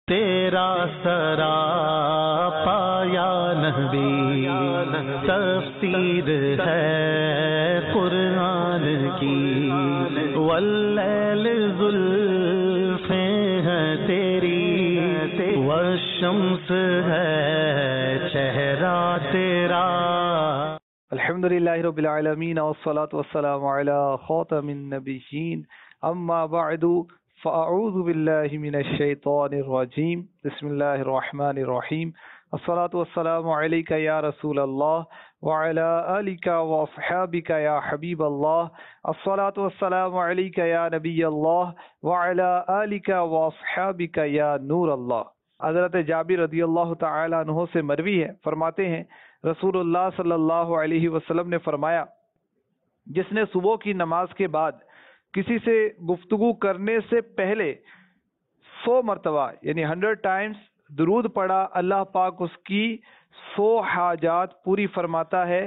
تیرا سرا پایا نبی تفسیر ہے قرآن کی، واللیل زلفیں ہیں تیری، والشمس ہے چہرہ تیرا۔ الحمدللہ رب العالمین والصلاة والسلام علی خاتم النبیین، اما بعد فاعوذ باللہ من الشیطان الرجیم، بسم اللہ الرحمن الرحیم، الصلاة والسلام علیک یا رسول اللہ وعلی آلک واصحابک یا حبیب اللہ، الصلاة والسلام علیک یا نبی اللہ وعلی آلک واصحابک یا نور اللہ۔ حضرت جابر رضی اللہ تعالی عنہ سے مروی ہے، فرماتے ہیں رسول اللہ صلی اللہ علیہ وسلم نے فرمایا، جس نے صبح کی نماز کے بعد کسی سے گفتگو کرنے سے پہلے 100 مرتبہ یعنی 100 ٹائمز درود پڑھا، اللہ پاک اس کی 100 حاجات پوری فرماتا ہے،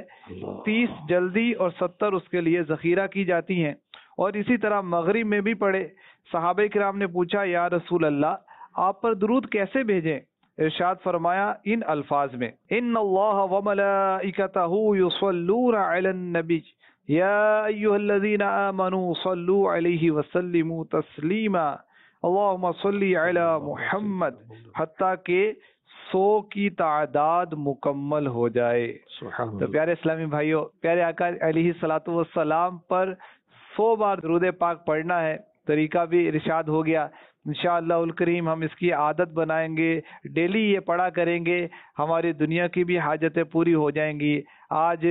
30 جلدی اور 70 اس کے لیے ذخیرہ کی جاتی ہیں۔ اور اسی طرح مغرب میں بھی پڑھے۔ صحابہ کرام نے پوچھا، یا رسول اللہ آپ پر درود کیسے بھیجیں؟ ارشاد فرمایا ان الفاظ میں، ان اللہ وملائکتہ یصلون علی النبی یا ایھا الذین آمنوا صلوا علیہ وسلموا تسلیما اللہم صلی علی محمد، حتیٰ کہ 100 کی تعداد مکمل ہو جائے۔ تو پیارے اسلامی بھائیوں، پیارے آقا علیہ الصلوۃ والسلام پر 100 بار درود پاک پڑھنا ہے۔ طریقہ بھی ارشاد ہو گیا، انشاءاللہ الکریم ہم اس کی عادت بنائیں گے، ڈیلی یہ پڑھا کریں گے، ہماری دنیا کی بھی حاجتیں پوری ہو جائیں گی۔ آج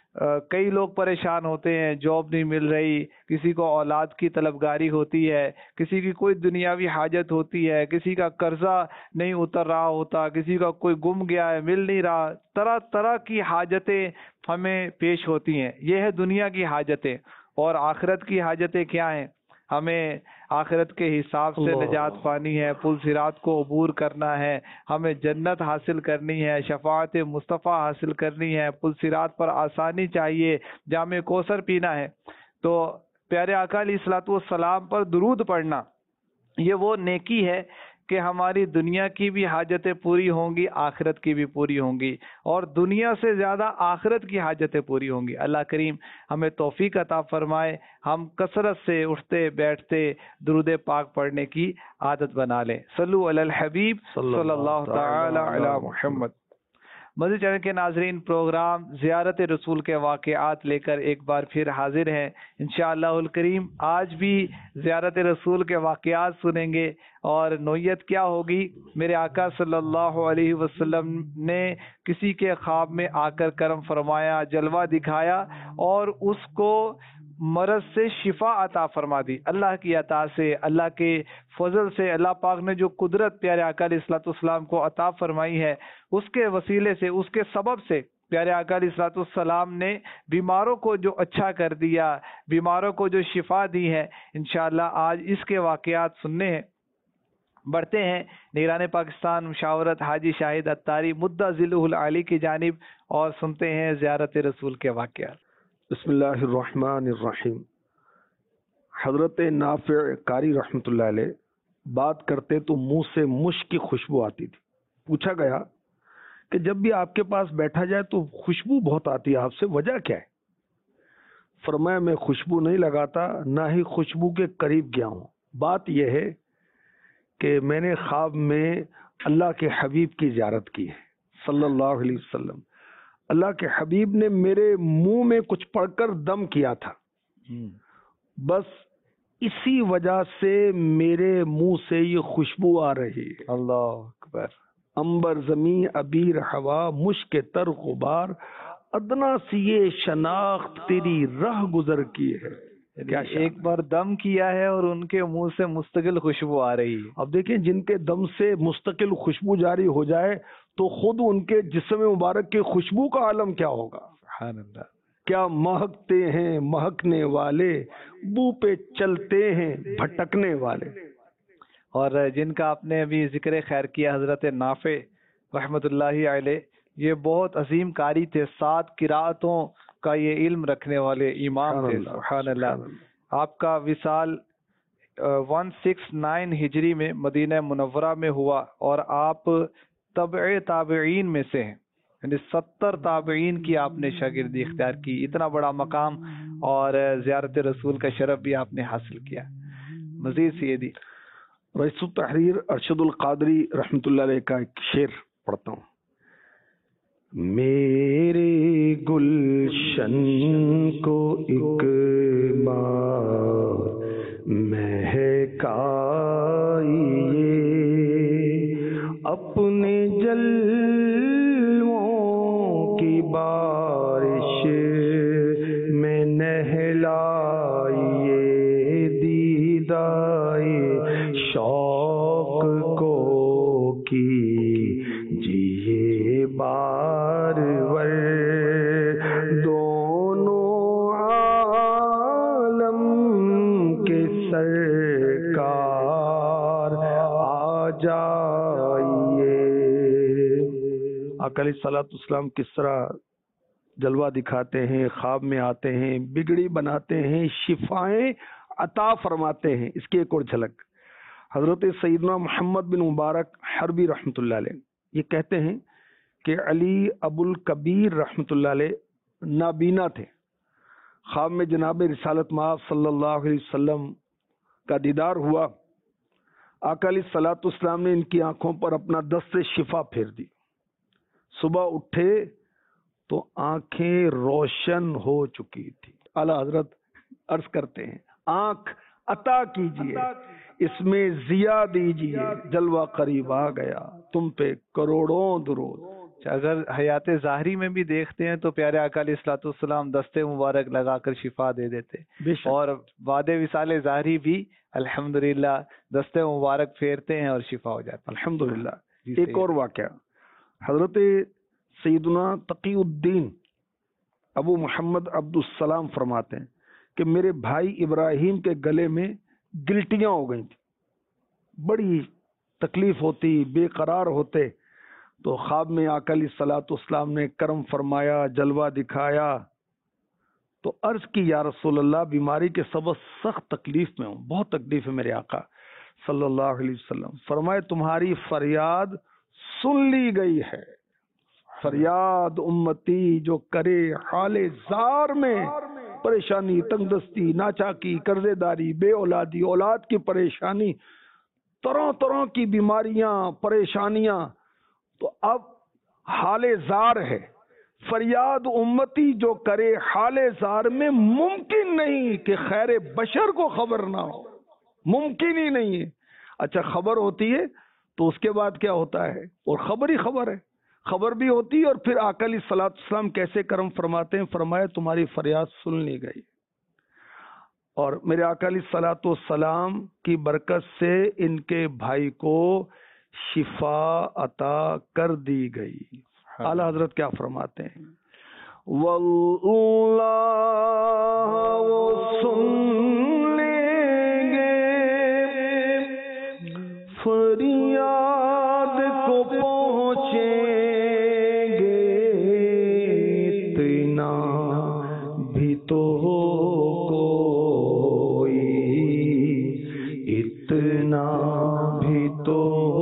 کئی لوگ پریشان ہوتے ہیں، جاب نہیں مل رہی، کسی کو اولاد کی طلبگاری ہوتی ہے، کسی کی کوئی دنیاوی حاجت ہوتی ہے، کسی کا قرضہ نہیں اتر رہا ہوتا، کسی کا کوئی گم گیا ہے، مل نہیں رہا، طرح طرح کی حاجتیں ہمیں پیش ہوتی ہیں۔ یہ ہے دنیا کی حاجتیں۔ اور آخرت کی حاجتیں کیا ہیں؟ ہمیں آخرت کے حساب سے نجات پانی ہے، پل صراط کو عبور کرنا ہے، ہمیں جنت حاصل کرنی ہے، شفاعت مصطفیٰ حاصل کرنی ہے، پل صراط پر آسانی چاہیے، جام کوثر پینا ہے۔ تو پیارے آقا علیہ الصلوۃ والسلام پر درود پڑھنا یہ وہ نیکی ہے کہ ہماری دنیا کی بھی حاجتیں پوری ہوں گی، آخرت کی بھی پوری ہوں گی، اور دنیا سے زیادہ آخرت کی حاجتیں پوری ہوں گی۔ اللہ کریم ہمیں توفیق عطا فرمائے، ہم کثرت سے اٹھتے بیٹھتے درود پاک پڑھنے کی عادت بنا لیں۔ صلو علی الحبیب صلی اللہ تعالی علی محمد۔ مزید چینل کے ناظرین، پروگرام زیارت رسول کے واقعات لے کر ایک بار پھر حاضر ہیں انشاءاللہ الکریم۔ آج بھی زیارت رسول کے واقعات سنیں گے، اور نوعیت کیا ہوگی؟ میرے آقا صلی اللہ علیہ وسلم نے کسی کے خواب میں آ کر کرم فرمایا، جلوہ دکھایا، اور اس کو مرض سے شفا عطا فرما دی۔ اللہ کی عطا سے، اللہ کے فضل سے، اللہ پاک نے جو قدرت پیارے آقا علیہ الصلوۃ والسلام کو عطا فرمائی ہے، اس کے وسیلے سے، اس کے سبب سے پیارے آقا علیہ الصلوۃ والسلام نے بیماروں کو جو اچھا کر دیا، بیماروں کو جو شفا دی ہے۔ انشاءاللہ آج اس کے واقعات سننے ہیں۔ بڑھتے ہیں نگران پاکستان مشاورت حاجی شاہد اتاری مدہ ذلہ العالی کی جانب، اور سنتے ہیں زیارت رسول کے واقعات۔ بسم اللہ الرحمن الرحیم۔ حضرت نافع قاری رحمۃ اللہ علیہ بات کرتے تو منہ سے مشک کی خوشبو آتی تھی۔ پوچھا گیا کہ جب بھی آپ کے پاس بیٹھا جائے تو خوشبو بہت آتی ہے، آپ سے وجہ کیا ہے؟ فرمایا، میں خوشبو نہیں لگاتا، نہ ہی خوشبو کے قریب گیا ہوں۔ بات یہ ہے کہ میں نے خواب میں اللہ کے حبیب کی زیارت کی ہے صلی اللہ علیہ وسلم۔ اللہ کے حبیب نے میرے منہ میں کچھ پڑھ کر دم کیا تھا، بس اسی وجہ سے میرے منہ سے یہ خوشبو آ رہی ہے۔ اللہ اکبر۔ امبر زمین ابیر ہوا مشک تر غبار، ادنا سی یہ شناخت تیری رہ گزر کی ہے۔ کیا ایک بار دم کیا ہے اور ان کے منہ سے مستقل خوشبو آ رہی ہے۔ اب دیکھیں، جن کے دم سے مستقل خوشبو جاری ہو جائے تو خود ان کے جسم مبارک کی خوشبو کا عالم کیا ہوگا؟ سبحان اللہ۔ کیا مہکتے ہیں مہکنے والے، بو پہ چلتے ہیں بھٹکنے والے۔ اور جن کا آپ نے ابھی ذکر خیر کیا، حضرت نافع رحمۃ اللہ علیہ، یہ بہت عظیم قاری تھے، 7 قرأتوں کا یہ علم رکھنے والے امام تھے۔ سبحان اللہ۔ آپ کا وصال 169 ہجری میں مدینہ منورہ میں ہوا اور آپ تبع تابعین میں سے ہیں، یعنی 70 تابعین کی آپ نے شاگردی اختیار کی. اتنا بڑا مقام اور زیارت رسول کا شرف بھی آپ نے حاصل کیا. مزید سیدی. رئیس التحریر ارشد القادری رحمۃ اللہ علیہ کا ایک شعر پڑھتا ہوں. میرے گلشن کو ایک بار مہکائیے اپنے جلووں کی بارش میں نہلائیے دیدائے شوق کو کیجیے بار ور دونوں عالم کے سرکار آ جائیے. آقا علیہ الصلوۃ والسلام کس طرح جلوہ دکھاتے ہیں، خواب میں آتے ہیں، بگڑی بناتے ہیں، شفائیں عطا فرماتے ہیں. اس کی ایک اور جھلک حضرت سیدنا محمد بن مبارک حربی رحمۃ اللہ علیہ یہ کہتے ہیں کہ علی ابو الکبیر رحمۃ اللہ علیہ نابینا تھے. خواب میں جناب رسالت مآب صلی اللہ علیہ وسلم کا دیدار ہوا. آقا علیہ الصلوۃ والسلام نے ان کی آنکھوں پر اپنا دست شفا پھیر دی. صبح اٹھے تو آنکھیں روشن ہو چکی تھی. اعلیٰ حضرت عرض کرتے ہیں آنکھ عطا کیجیے، اس میں ضیا دیجیے، جلوہ قریب آ گیا، تم پہ کروڑوں درود. اگر حیات ظاہری میں بھی دیکھتے ہیں تو پیارے آقا علیہ الصلوۃ والسلام دستے مبارک لگا کر شفا دے دیتے، اور وعد وصال ظاہری بھی الحمدللہ دستے مبارک پھیرتے ہیں اور شفا ہو جاتا ہے الحمدللہ. ایک اور واقعہ حضرت سیدنا تقی الدین ابو محمد عبد السلام فرماتے ہیں کہ میرے بھائی ابراہیم کے گلے میں گلٹیاں ہو گئی تھی، بڑی تکلیف ہوتی، بے قرار ہوتے. تو خواب میں آقا علیہ الصلوۃ والسلام نے کرم فرمایا، جلوہ دکھایا. تو عرض کی یا رسول اللہ بیماری کے سبب سخت تکلیف میں ہوں، بہت تکلیف ہے میرے آقا صلی اللہ علیہ وسلم. فرمائے تمہاری فریاد سن لی گئی ہے. فریاد امتی جو کرے حال زار میں، پریشانی، تنگ دستی، ناچاکی، قرضے داری، بے اولادی، اولاد کی پریشانی، طرح طرح کی بیماریاں، پریشانیاں. تو اب حال زار ہے. فریاد امتی جو کرے حال زار میں، ممکن نہیں کہ خیر بشر کو خبر نہ ہو، ممکن ہی نہیں ہے. اچھا خبر ہوتی ہے تو اس کے بعد کیا ہوتا ہے؟ اور خبر ہی خبر ہے، خبر بھی ہوتی ہے. اور پھر آقا علیہ الصلوۃ والسلام کیسے کرم فرماتے ہیں، فرمایا تمہاری فریاد سن لی گئی. اور میرے آقا علیہ الصلوۃ والسلام کی برکت سے ان کے بھائی کو شفا عطا کر دی گئی. اعلیٰ حضرت کیا فرماتے ہیں؟ واللہ سن لیں گے فریاد کو پہنچیں گے، اتنا بھی تو کوئی، اتنا بھی تو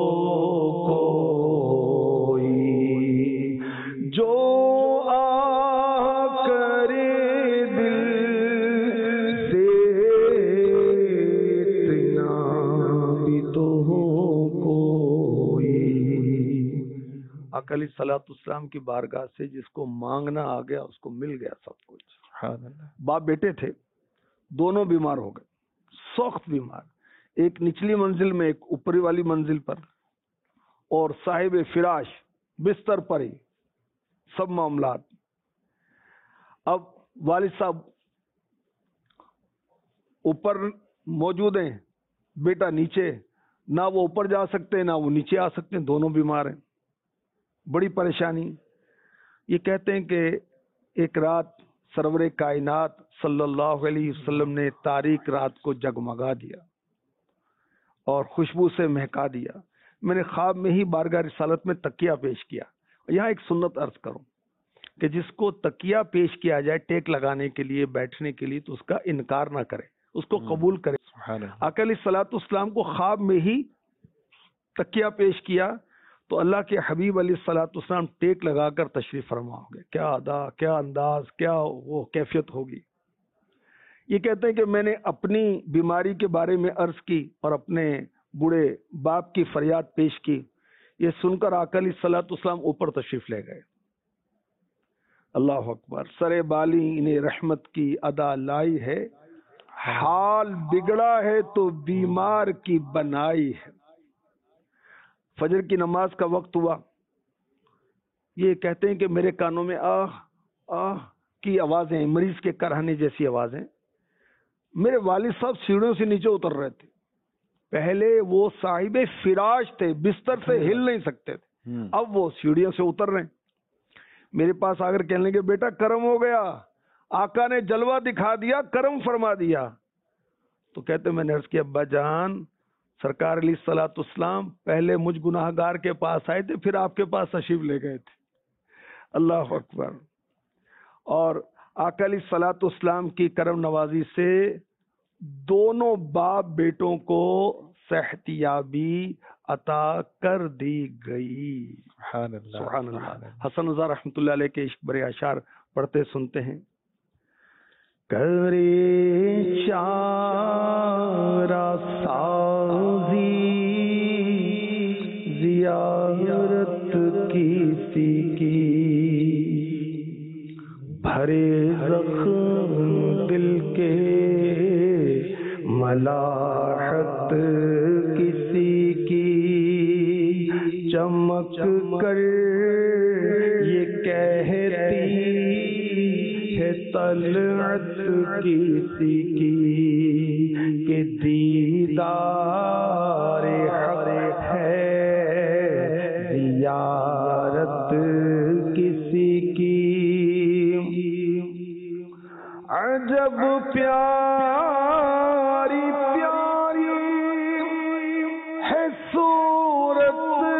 آقا علیہ الصلوۃ والسلام کی بارگاہ سے جس کو مانگنا آ گیا اس کو مل گیا سب کچھ. باپ بیٹے تھے، دونوں بیمار ہو گئے، سخت بیمار، ایک نچلی منزل میں ایک اوپری والی منزل پر، اور صاحب فراش بستر پر ہی سب معاملات. اب والد صاحب اوپر موجود ہیں، بیٹا نیچے، نہ وہ اوپر جا سکتے نہ وہ نیچے آ سکتے، دونوں بیمار ہیں، بڑی پریشانی. یہ کہتے ہیں کہ ایک رات سرور کائنات صلی اللہ علیہ وسلم نے تاریک رات کو جگمگا دیا اور خوشبو سے مہکا دیا. میں نے خواب میں ہی بارگاہ رسالت میں تکیہ پیش کیا. یہاں ایک سنت عرض کروں کہ جس کو تکیہ پیش کیا جائے ٹیک لگانے کے لیے، بیٹھنے کے لیے، تو اس کا انکار نہ کرے، اس کو قبول کرے. آقا علیہ الصلوۃ والسلام کو خواب میں ہی تکیہ پیش کیا تو اللہ کے حبیب علیہ الصلوۃ والسلام ٹیک لگا کر تشریف فرما ہو گئے. کیا ادا، کیا انداز، کیا وہ کیفیت ہوگی. یہ کہتے ہیں کہ میں نے اپنی بیماری کے بارے میں عرض کی اور اپنے بوڑھے باپ کی فریاد پیش کی. یہ سن کر آقا علیہ الصلوۃ والسلام اوپر تشریف لے گئے. اللہ اکبر. سرے بالی انہیں رحمت کی ادا لائی ہے، حال بگڑا ہے تو بیمار کی بنائی ہے. فجر کی نماز کا وقت ہوا. یہ کہتے ہیں کہ میرے کانوں میں آہ آہ کی آوازیں، مریض کے کرہنے جیسی آوازیں. میرے والد صاحب سیڑھیوں سے نیچے اتر رہے تھے. پہلے وہ صاحب فراش تھے، بستر سے ہل نہیں سکتے تھے، اب وہ سیڑھیوں سے اتر رہے ہیں. میرے پاس آ کر کہنے لگے بیٹا کرم ہو گیا، آقا نے جلوہ دکھا دیا، کرم فرما دیا. تو کہتے میں نے عرض کیا ابا جان، سرکار علیہ الصلوۃ والسلام پہلے مجھ گناہ گار کے پاس آئے تھے، پھر آپ کے پاس تشریف لے گئے تھے. اللہ اکبر. اور آقا علیہ الصلوۃ والسلام کی کرم نوازی سے دونوں باپ بیٹوں کو صحت یابی عطا کر دی گئی. سبحان اللہ. حسن رضا رحمۃ اللہ علیہ کے عشق برے اشعار پڑھتے سنتے ہیں. کرے چارہ سازی زیارت کسی کی، بھرے زخم دل کے ملاحت کسی کی، چمک کر یہ کہتی ہے طلعت کسی کی کہ دیدار حق ہے، زیارت کسی کی. عجب پیاری پیاری ہے صورت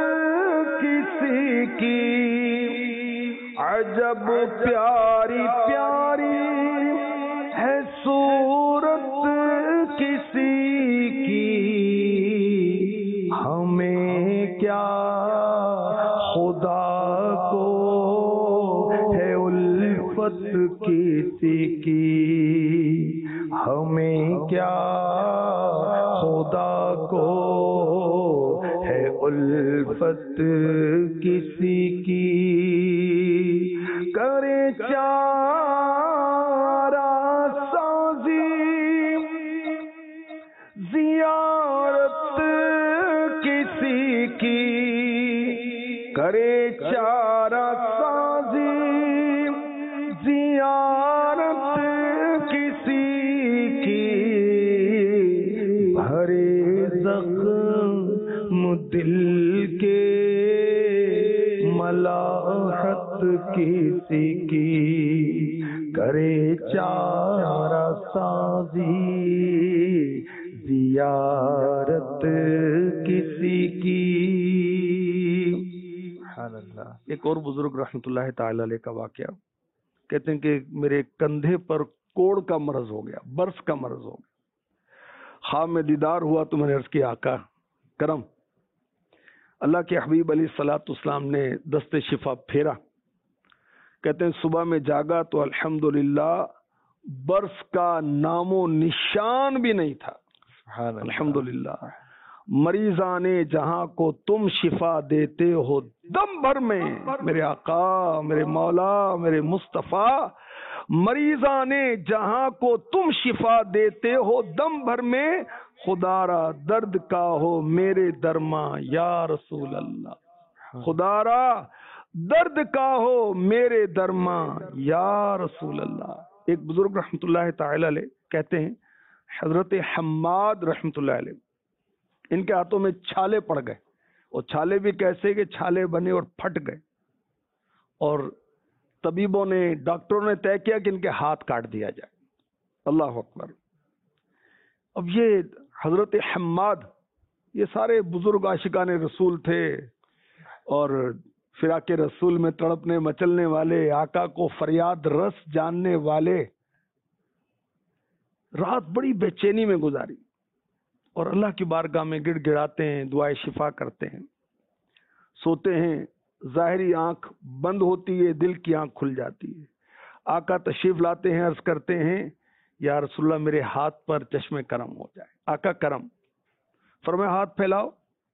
کسی کی، عجب پیاری پیاری ہے صورت کسی کی. ہمیں کیا خدا کو ہے الفت کسی کی، ہمیں کیا خدا کو ہے الفت کسی کی. کرے چارہ سازی زیارت کسی کی، کرے چارہ سازی زیارت کسی کی، بھرے زخم دل کے ملاحت کسی کی، کرے چارہ سازی زیارت کسی کی. ایک اور بزرگ رحمۃ اللہ تعالی علیہ کا واقعہ کہتے ہیں کہ میرے کندھے پر کوڑ کا مرض ہو گیا، برس کا مرض ہو گیا. خواب میں دیدار ہوا تو میں نے عرض کیا آقا کرم. اللہ کے حبیب علیہ الصلوۃ والسلام نے دست شفا پھیرا. کہتے ہیں صبح میں جاگا تو الحمدللہ برس کا نام و نشان بھی نہیں تھا. الحمدللہ. مریضانے جہاں کو تم شفا دیتے ہو دم بھر میں، میرے آقا، میرے مولا، میرے مصطفیٰ، مریضانے جہاں کو تم شفا دیتے ہو دم بھر میں، خدا را درد کا ہو میرے درماں یا رسول اللہ. خدا را درد کا ہو میرے درماں یا رسول اللہ. ایک بزرگ رحمۃ اللہ تعالی علیہ کہتے ہیں حضرت حماد رحمۃ اللہ علیہ، ان کے ہاتھوں میں چھالے پڑ گئے، اور چھالے بھی کیسے کہ چھالے بنے اور پھٹ گئے، اور طبیبوں نے، ڈاکٹروں نے طے کیا کہ ان کے ہاتھ کاٹ دیا جائے. اللہ اکبر. اب یہ حضرت حماد، یہ سارے بزرگ عاشقان رسول تھے اور فراق رسول میں تڑپنے مچلنے والے، آقا کو فریاد رس جاننے والے. رات بڑی بے چینی میں گزاری. اور اللہ کی بارگاہ میں گڑ گڑاتے ہیں، دعائے شفا کرتے ہیں، سوتے ہیں، ظاہری آنکھ بند ہوتی ہے، دل کی آنکھ کھل جاتی ہے۔ آقا تشریف لاتے ہیں، عرض کرتے ہیں یا رسول اللہ میرے ہاتھ پر چشم کرم ہو جائے۔ آقا کرم فرمایا ہاتھ پھیلاؤ،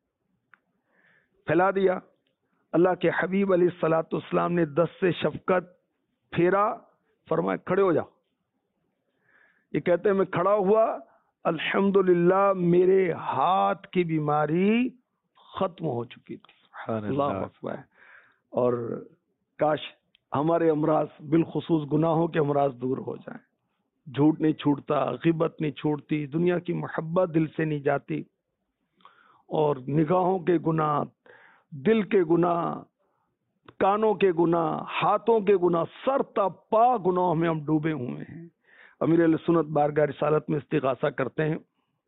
پھیلا دیا۔ اللہ کے حبیب علیہ الصلوۃ والسلام نے دست سے شفقت پھیرا، فرمایا کھڑے ہو جاؤ۔ یہ کہتے ہیں میں کھڑا ہوا، الحمدللہ میرے ہاتھ کی بیماری ختم ہو چکی تھی۔ اللہ اکبر۔ اور کاش ہمارے امراض بالخصوص گناہوں کے امراض دور ہو جائیں۔ جھوٹ نہیں چھوٹتا، غیبت نہیں چھوٹتی، دنیا کی محبت دل سے نہیں جاتی، اور نگاہوں کے گناہ، دل کے گناہ، کانوں کے گناہ، ہاتھوں کے گناہ، سر تا پا گناہوں میں ہم ڈوبے ہوئے ہیں۔ امیر اہل سنت بارگاہ رسالت میں استغاثہ کرتے ہیں،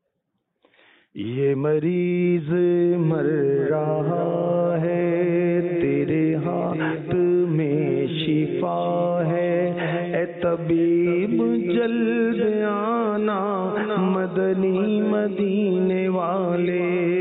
یہ مریض مر رہا ہے تیرے ہاتھ میں شفا ہے، اے طبیب جلد آنا مدنی مدینے والے۔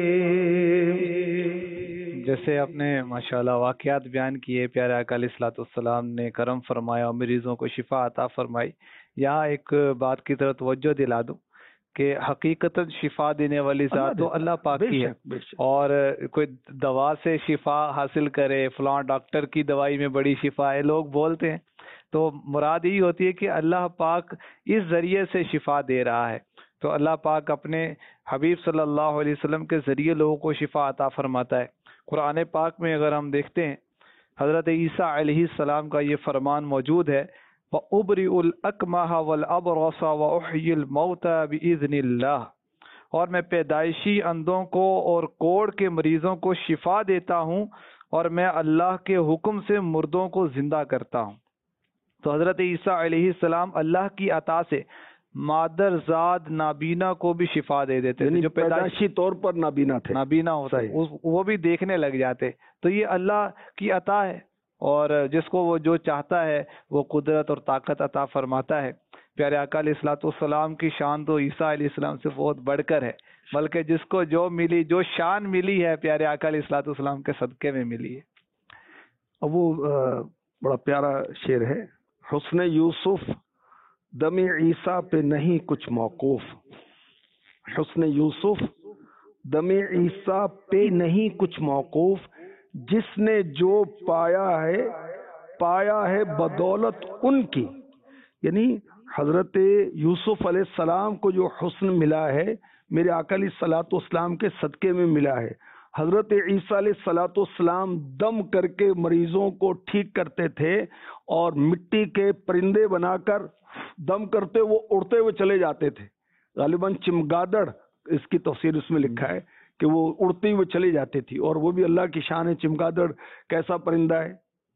جیسے آپ نے ماشاءاللہ واقعات بیان کیے، پیارے آقا علیہ الصلوۃ والسلام نے کرم فرمایا اور مریضوں کو شفا عطا فرمائی۔ یہاں ایک بات کی طرف توجہ دلا دوں کہ حقیقتاً شفا دینے والی ذات تو اللہ پاک کی ہے، اور کوئی دوا سے شفا حاصل کرے، فلاں ڈاکٹر کی دوائی میں بڑی شفا ہے لوگ بولتے ہیں، تو مراد یہی ہوتی ہے کہ اللہ پاک اس ذریعے سے شفا دے رہا ہے۔ تو اللہ پاک اپنے حبیب صلی اللہ علیہ وسلم کے ذریعے لوگوں کو شفا عطا فرماتا ہے۔ قرآن پاک میں اگر ہم دیکھتے ہیں، حضرت عیسیٰ علیہ السلام کا یہ فرمان موجود ہے، وَأُبْرِئُ الْأَكْمَحَ وَالْأَبْرَصَ وَأُحْيِي الْمَوْتَى بِإِذْنِ اللَّهِ، اور میں پیدائشی اندھوں کو اور کوڑ کے مریضوں کو شفا دیتا ہوں، اور میں اللہ کے حکم سے مردوں کو زندہ کرتا ہوں۔ تو حضرت عیسیٰ علیہ السلام اللہ کی عطا سے مادر زاد نابینا کو بھی شفا دے دیتے تھے، جو پیدائشی طور پر نابینا تھے، نابینا ہوتا وہ بھی دیکھنے لگ جاتے۔ تو یہ اللہ کی عطا ہے، اور جس کو وہ جو چاہتا ہے وہ قدرت اور طاقت عطا فرماتا ہے۔ پیارے آقا علیہ الصلوۃ والسلام کی شان تو عیسیٰ علیہ السلام سے بہت بڑھ کر ہے، بلکہ جس کو جو ملی، جو شان ملی ہے، پیارے آقا علیہ الصلوۃ والسلام کے صدقے میں ملی ہے۔ اب وہ بڑا پیارا شعر ہے، حسن یوسف دم عیسیٰ پہ نہیں کچھ موقوف، حسن یوسف دم عیسیٰ پہ نہیں کچھ موقوف، جس نے جو پایا ہے بدولت ان کی۔ یعنی حضرت یوسف علیہ السلام کو جو حسن ملا ہے میرے آقا علیہ الصلوۃ والسلام کے صدقے میں ملا ہے۔ حضرت عیسیٰ علیہ الصلوۃ والسلام دم کر کے مریضوں کو ٹھیک کرتے تھے، اور مٹی کے پرندے بنا کر دم کرتے وہ اڑتے ہوئے چلے جاتے تھے۔ غالباً چمگادڑ اس کی تفسیر اس میں لکھا ہے کہ وہ اڑتے ہوئے چلے جاتے تھی، اور وہ بھی اللہ کی شان ہے۔ چمگادڑ کیسا پرندہ ہے؟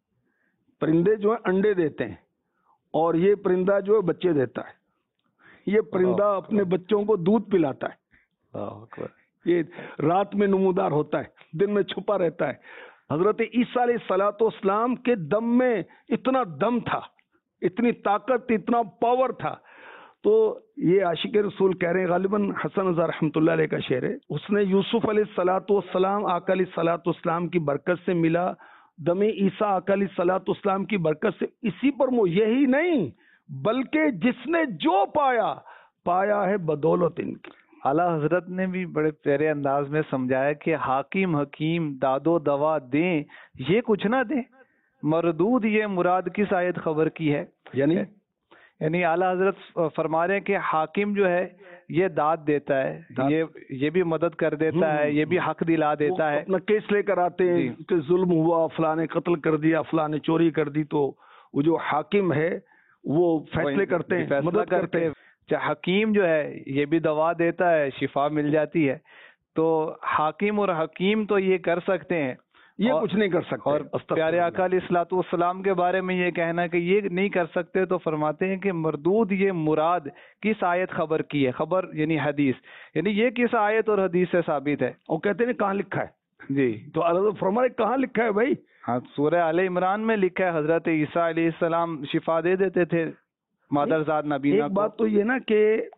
پرندے جو ہیں انڈے دیتے ہیں، اور یہ پرندہ جو ہے بچے دیتا ہے۔ یہ پرندہ اپنے بچوں کو دودھ پلاتا ہے، یہ رات میں نمودار ہوتا ہے، دن میں چھپا رہتا ہے۔ حضرت عیسیٰ علیہ الصلوۃ والسلام کے دم میں اتنا دم تھا، اتنی طاقت، اتنا پاور تھا۔ تو یہ عاشق رسول کہہ رہے ہیں، غالباً حسن رضا رحمۃ اللہ علیہ کا شعر ہے، اس نے یوسف علیہ الصلوۃ والسلام آقا علیہ الصلوۃ والسلام کی برکت سے ملا، دم عیسیٰ آقا علیہ الصلوۃ والسلام کی برکت سے۔ اسی پر وہ یہی نہیں بلکہ جس نے جو پایا ہے بدولت ان کی۔ اعلیٰ حضرت نے بھی بڑے پیارے انداز میں سمجھایا کہ حاکم حکیم داد و دوا دیں، یہ کچھ نہ دیں، مردود یہ مراد کس آیت خبر کی ہے؟ یعنی اعلیٰ حضرت فرما رہے ہیں کہ حاکم جو ہے یہ داد دیتا ہے، یہ بھی مدد کر دیتا ہے، یہ بھی حق دلا دیتا ہے۔ اپنا کیس لے کر آتے ہیں کہ ظلم ہوا، فلاں نے قتل کر دیا، فلاں نے چوری کر دی، تو وہ جو حاکم ہے وہ فیصلے کرتے ہیں، مدد کرتے ہیں۔ حکیم جو ہے یہ بھی دوا دیتا ہے، شفا مل جاتی ہے۔ تو حاکم اور حکیم تو یہ کر سکتے ہیں، یہ کچھ نہیں کر سکتے۔ اور پیارے آقا علیہ الصلوۃ والسلام کے بارے میں یہ کہنا کہ یہ نہیں کر سکتے، تو فرماتے ہیں کہ مردود یہ مراد کس آیت خبر کی ہے؟ خبر یعنی حدیث، یعنی یہ کس آیت اور حدیث سے ثابت ہے؟ اور کہتے ہیں کہاں لکھا ہے؟ جی تو اللہ فرمائے کہاں لکھا ہے بھائی؟ ہاں، سورہ آل عمران میں لکھا ہے، حضرت عیسیٰ علیہ السلام شفا دے دیتے تھے مادر زاد نبینا کو۔ ایک بات تو یہ نا کہ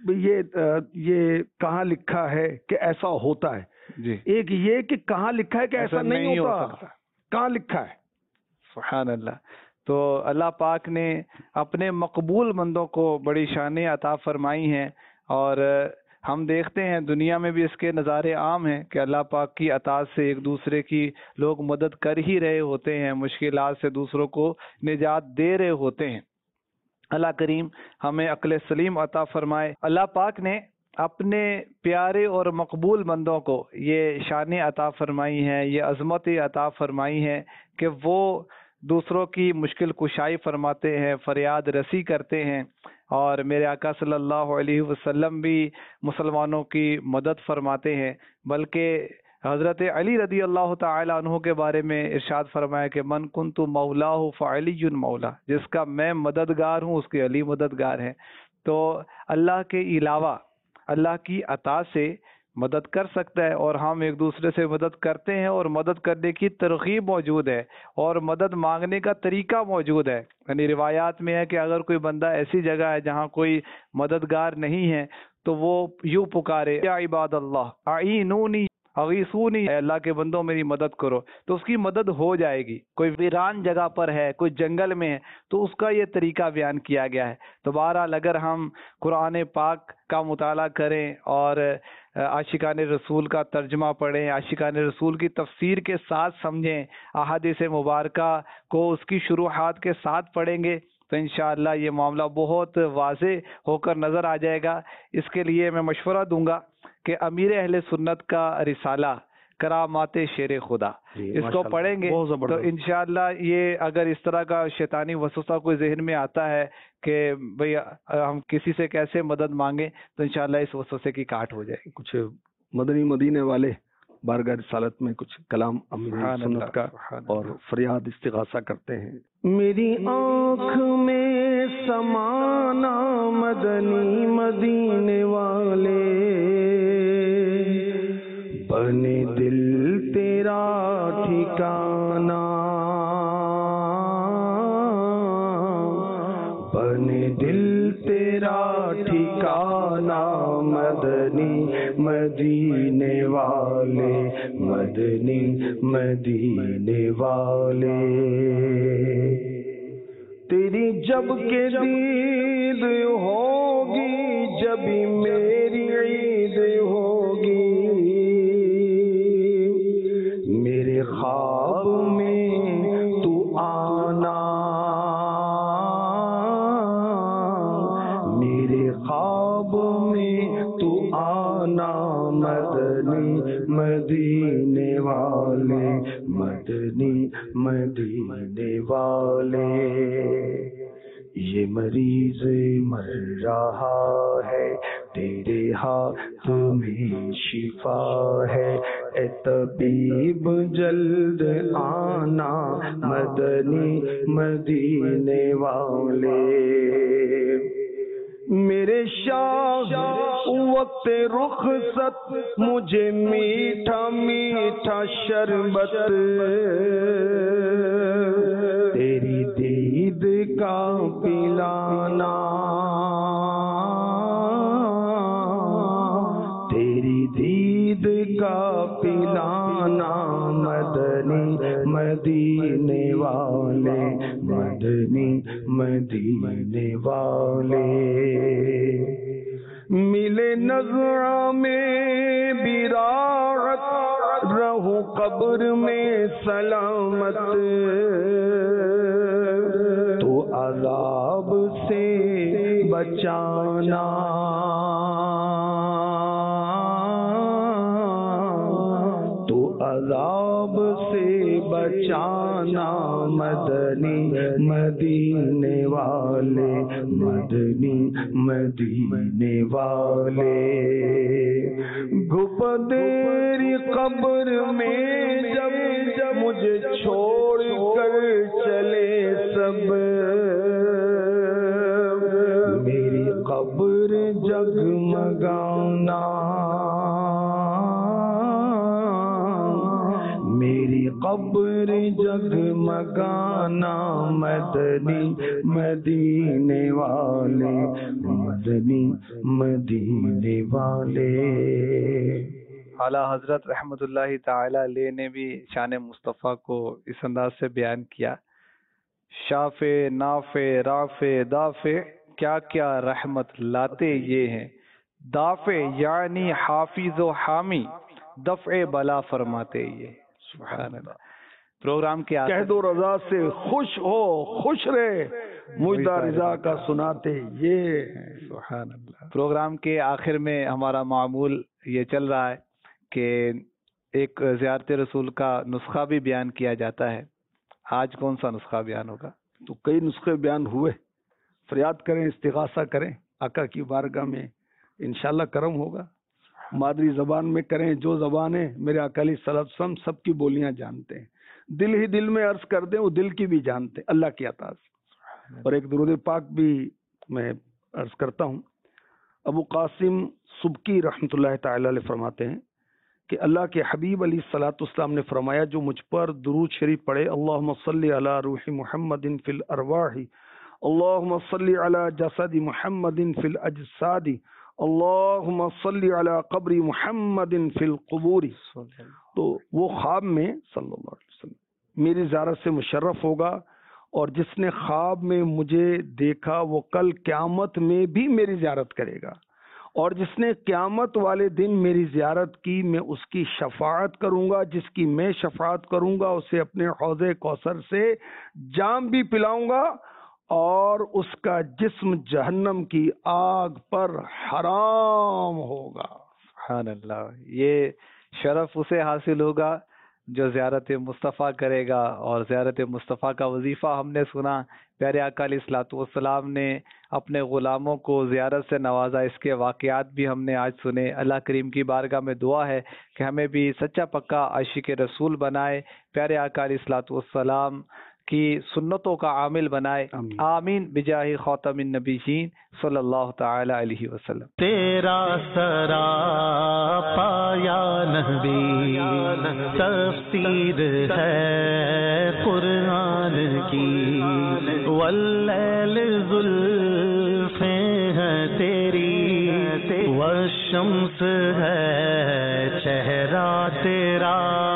یہ کہاں لکھا ہے کہ ایسا ہوتا ہے جی، ایک یہ کہ کہاں لکھا ہے کہ ایسا نہیں ہو ہوتا، سکتا۔ کہاں لکھا ہے؟ سبحان اللہ۔ تو اللہ پاک نے اپنے مقبول بندوں کو بڑی شانیں عطا فرمائی ہیں، اور ہم دیکھتے ہیں دنیا میں بھی اس کے نظارے عام ہیں کہ اللہ پاک کی عطا سے ایک دوسرے کی لوگ مدد کر ہی رہے ہوتے ہیں، مشکلات سے دوسروں کو نجات دے رہے ہوتے ہیں۔ اللہ کریم ہمیں عقل سلیم عطا فرمائے۔ اللہ پاک نے اپنے پیارے اور مقبول بندوں کو یہ شانیں عطا فرمائی ہیں، یہ عظمتیں عطا فرمائی ہیں کہ وہ دوسروں کی مشکل کشائی فرماتے ہیں، فریاد رسی کرتے ہیں، اور میرے آقا صلی اللہ علیہ وسلم بھی مسلمانوں کی مدد فرماتے ہیں۔ بلکہ حضرت علی رضی اللہ تعالی عنہ کے بارے میں ارشاد فرمایا کہ من کنت مولاہ فعلی مولا، جس کا میں مددگار ہوں اس کے علی مددگار ہیں۔ تو اللہ کے علاوہ اللہ کی عطا سے مدد کر سکتا ہے، اور ہم ایک دوسرے سے مدد کرتے ہیں، اور مدد کرنے کی ترغیب موجود ہے، اور مدد مانگنے کا طریقہ موجود ہے۔ یعنی روایات میں ہے کہ اگر کوئی بندہ ایسی جگہ ہے جہاں کوئی مددگار نہیں ہے تو وہ یوں پکارے یا عباد اللہ اعینونی اغیثونی، اے اللہ کے بندوں میری مدد کرو، تو اس کی مدد ہو جائے گی۔ کوئی ویران جگہ پر ہے، کوئی جنگل میں ہے، تو اس کا یہ طریقہ بیان کیا گیا ہے۔ تو بہرحال اگر ہم قرآن پاک کا مطالعہ کریں اور عاشقان رسول کا ترجمہ پڑھیں، عاشقان رسول کی تفسیر کے ساتھ سمجھیں، احادیث مبارکہ کو اس کی شروحات کے ساتھ پڑھیں گے تو انشاءاللہ یہ معاملہ بہت واضح ہو کر نظر آ جائے گا۔ اس کے لیے میں مشورہ دوں گا کہ امیر اہل سنت کا رسالہ کرامات شیر خدا، اس کو پڑھیں گے تو انشاءاللہ یہ اگر اس طرح کا شیطانی وسوسہ کوئی ذہن میں آتا ہے کہ بھئی ہم کسی سے کیسے مدد مانگیں، تو انشاءاللہ اس وسوسے کی کاٹ ہو جائے گی۔ کچھ مدنی مدینے والے بارگاہ رسالت میں کچھ کلام امیر سنت کا اور فریاد استغاثہ کرتے ہیں۔ میری آنکھ میں سمانا مدنی مدینے والے، بنے دل تیرا ٹھکانا، بنے دل تیرا ٹھکانا، مدنی مدینے والے، مدنی مدینے والے، تیری جب کے دید ہوگی جبھی میری عید ہوگی، میرے خواب میں تو آنا، میرے خواب میں تو آنا، مدنی مدینے والے، مدنی مدینے والے، یہ مریض مر رہا ہے تیرے ہاتھ میں شفا ہے، اے طبیب جلد آنا، مدنی مدینے والے، میرے شاہ وقت رخصت مجھے میٹھا میٹھا شربت تیری دید کا پلانا، تیری دید کا پلانا، مدنی مدینے والے، مدنی مدینے والے، ملے نظر میں بھی راحت، رہوں قبر میں سلامت، تو عذاب سے بچانا، تو عذاب سے بچانا، مدنی مدینے والے، مدنی مدینے والے، گھپ تیری قبر میں جب مجھے چھوڑ کر چلے سب، میری قبر جگمگانا، میری قبر جگمگانا مدنی مدینے والے مدنی مدینے والے۔ اعلیٰ حضرت رحمت اللہ تعالی علیہ نے بھی شان مصطفیٰ کو اس انداز سے بیان کیا، شافع نافع رافع دافع کیا کیا رحمت لاتے یہ ہیں، دافع یعنی حافظ و حامی، دفع بلا فرماتے یہ۔ سبحان اللہ۔ پروگرام کے کہہ دو رضا سے خوش ہو خوش رہے، مجدہ رضا کا سناتے یہ۔ سبحان اللہ۔ پروگرام کے آخر میں ہمارا معمول یہ چل رہا ہے کہ ایک زیارت رسول کا نسخہ بھی بیان کیا جاتا ہے۔ آج کون سا نسخہ بیان ہوگا؟ تو کئی نسخے بیان ہوئے، فریاد کریں، استغاثہ کریں آقا کی بارگاہ میں، انشاءاللہ کرم ہوگا۔ مادری زبان میں کریں، جو زبانیں میرے اکالی صلی اللہ علیہ وسلم سب کی بولیاں جانتے ہیں، دل ہی دل میں عرض کر دیں وہ دل کی بھی جانتے ہیں اللہ کی عطا سے۔ اور ایک درود پاک بھی میں عرض کرتا ہوں۔ ابو قاسم سبکی رحمۃ اللہ تعالی علیہ فرماتے ہیں کہ اللہ کے حبیب علیہ الصلوۃ والسلام نے فرمایا جو مجھ پر درود شریف پڑھے، اللہم صلی علی روح محمد فی الارواح، اللہم صلی علی جسد محمد فی الاجساد، اللہم صلی علی قبر محمد فی القبور، تو وہ خواب میں صلی اللہ علیہ وسلم میری زیارت سے مشرف ہوگا، اور جس نے خواب میں مجھے دیکھا وہ کل قیامت میں بھی میری زیارت کرے گا، اور جس نے قیامت والے دن میری زیارت کی میں اس کی شفاعت کروں گا، جس کی میں شفاعت کروں گا اسے اپنے حوض کوثر سے جام بھی پلاؤں گا، اور اس کا جسم جہنم کی آگ پر حرام ہوگا۔ سبحان اللہ۔ یہ شرف اسے حاصل ہوگا جو زیارت مصطفیٰ کرے گا، اور زیارت مصطفیٰ کا وظیفہ ہم نے سنا، پیارے آقا علیہ الصلوۃ والسلام نے اپنے غلاموں کو زیارت سے نوازا، اس کے واقعات بھی ہم نے آج سنے۔ اللہ کریم کی بارگاہ میں دعا ہے کہ ہمیں بھی سچا پکا عاشق رسول بنائے، پیارے آقا علیہ الصلوۃ والسلام کی سنتوں کا عامل بنائے، آمین بجاہ خاتم النبیین صلی اللہ تعالی علیہ وسلم۔ تیرا سراپا یا نبی تفسیر ہے قرآن کی، واللیل زلفیں ہیں تیری، والشمس ہے چہرہ تیرا